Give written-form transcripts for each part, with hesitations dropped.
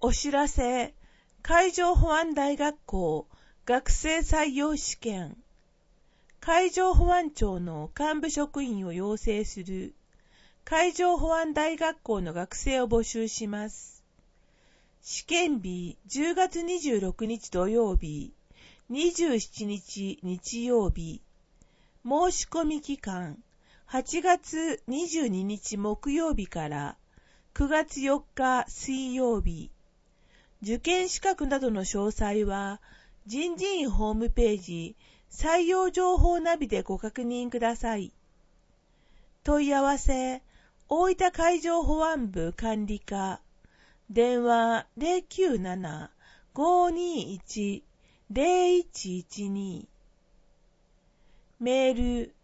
お知らせ、海上保安大学校学生採用試験。海上保安庁の幹部職員を養成する海上保安大学校の学生を募集します。試験日10月26日土曜日、27日日曜日。申し込み期間8月22日木曜日から9月4日水曜日。受験資格などの詳細は人事院ホームページ採用情報ナビでご確認ください。問い合わせ、大分海上保安部管理課、電話 097-521-0112、メール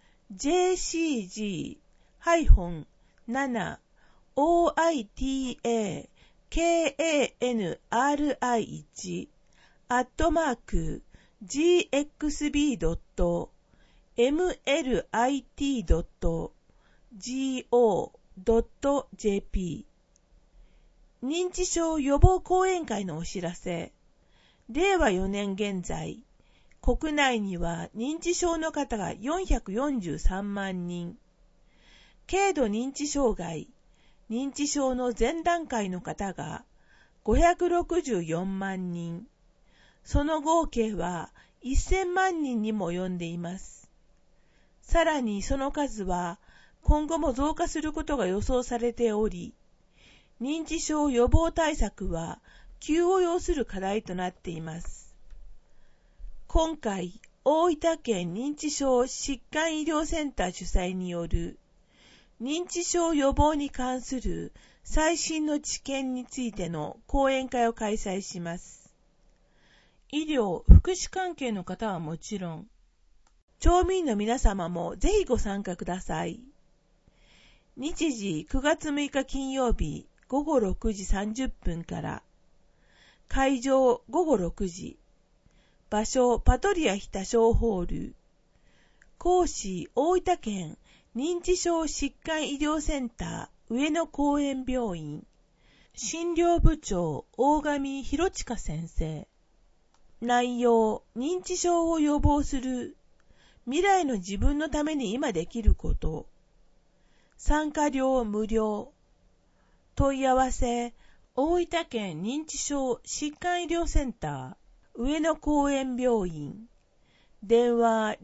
jcji-oita-gxb.mlit.go.jp 認知症予防講演会のお知らせ。令和4年現在、国内には認知症の方が443万人。軽度認知障害、認知症の前段階の方が564万人。その合計は1000万人にも及んでいます。さらにその数は今後も増加することが予想されており、認知症予防対策は急を要する課題となっています。今回、大分県認知症疾患医療センター主催による認知症予防に関する最新の知見についての講演会を開催します。医療・福祉関係の方はもちろん、町民の皆様もぜひご参加ください。日時9月6日金曜日午後6時30分から、会場午後6時、場所パトリア日田小ホール、講師大分県認知症疾患医療センター上野公園病院、診療部長大上博親先生。内容、認知症を予防する、未来の自分のために今できること。参加料無料。問い合わせ、大分県認知症疾患医療センター上野公園病院。電話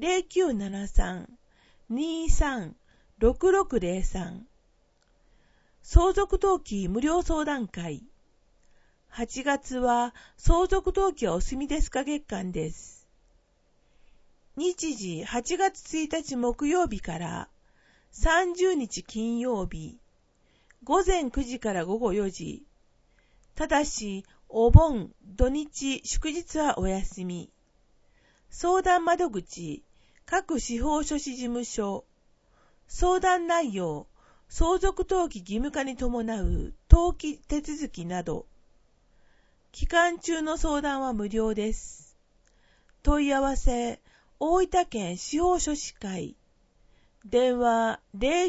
0973-236603。相続登記無料相談会。8月は相続登記はお済みですか月間です。日時8月1日木曜日から30日金曜日、午前9時から午後4時。ただし、お盆、土日、祝日はお休み。相談窓口、各司法書士事務所。相談内容、相続登記義務化に伴う登記手続きなど。期間中の相談は無料です。問い合わせ、大分県司法書士会。電話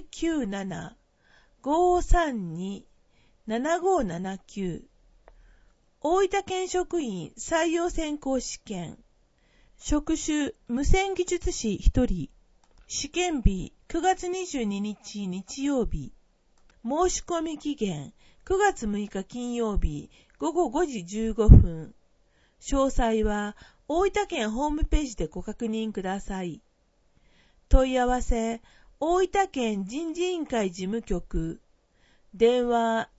097-532-7579。大分県職員採用選考試験。職種無線技術士1人。試験日9月22日日曜日。申し込み期限9月6日金曜日午後5時15分。詳細は大分県ホームページでご確認ください。問い合わせ、大分県人事委員会事務局。電話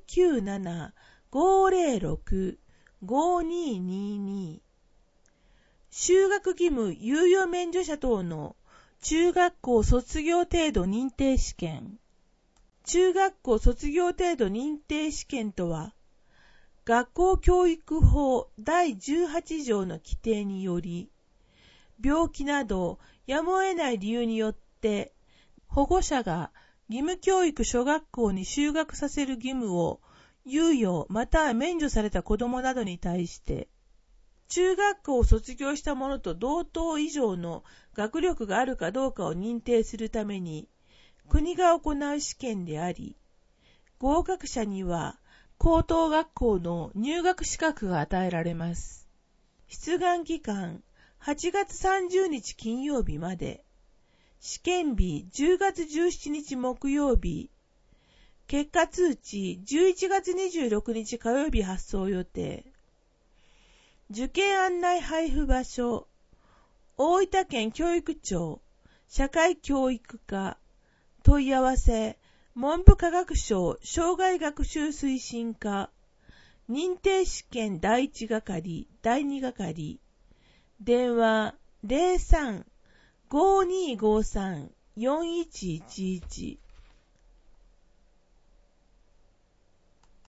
097-506-5222。就学義務猶予免除者等の中学校卒業程度認定試験。中学校卒業程度認定試験とは、学校教育法第18条の規定により、病気などやむを得ない理由によって保護者が義務教育小学校に就学させる義務を猶予または免除された子どもなどに対して、中学校を卒業した者と同等以上の学力があるかどうかを認定するために国が行う試験であり、合格者には高等学校の入学資格が与えられます。出願期間8月30日金曜日まで。試験日10月17日木曜日。結果通知11月26日火曜日発送予定。受験案内配布場所。大分県教育庁社会教育課。問い合わせ文部科学省生涯学習推進課。認定試験第1係第2係。電話 03-5253-4111